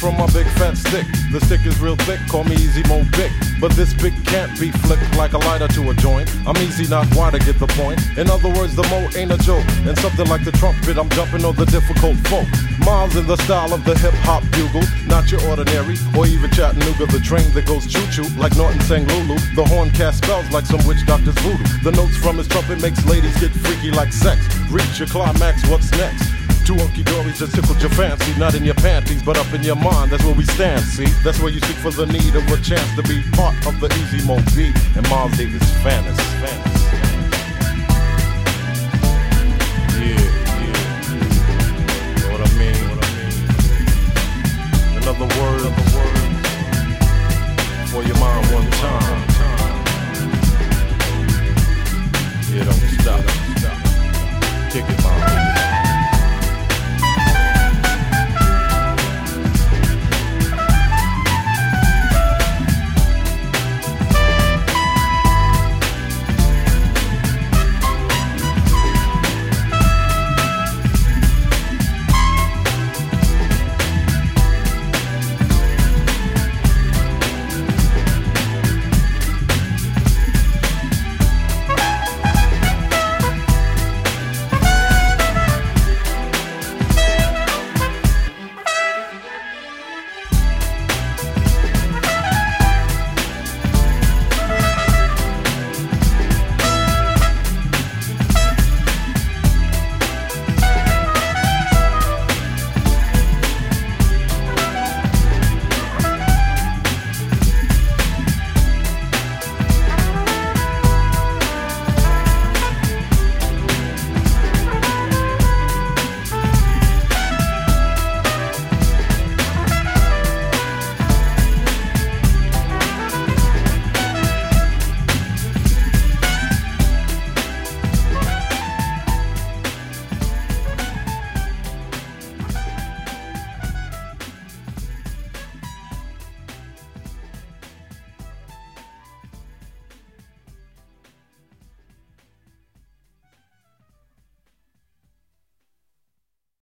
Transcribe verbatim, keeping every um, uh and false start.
from my big fat stick. The stick is real thick, call me Easy Mo Big. But this big can't be flipped like a lighter to a joint. I'm easy, not wide to get the point. In other words, the mo ain't a joke. And something like the trumpet, I'm jumping on the difficult folk. Miles in the style of the hip-hop bugle. Not your ordinary, or even Chattanooga. The train that goes choo-choo, like Norton sang Lulu. The horn cast spells like some witch doctor's voodoo. The notes from his trumpet makes ladies get freaky like sex. Reach your climax, what's next? Two hunky-dories just tickled your fancy. Not in your panties, but up in your mind. That's where we stand, see? That's where you seek for the need of a chance to be part of the Easy Mo beat and Miles Davis fantasy. fantasy. Yeah, yeah. Know what I mean? What I mean? Another word, another word for your mind one time.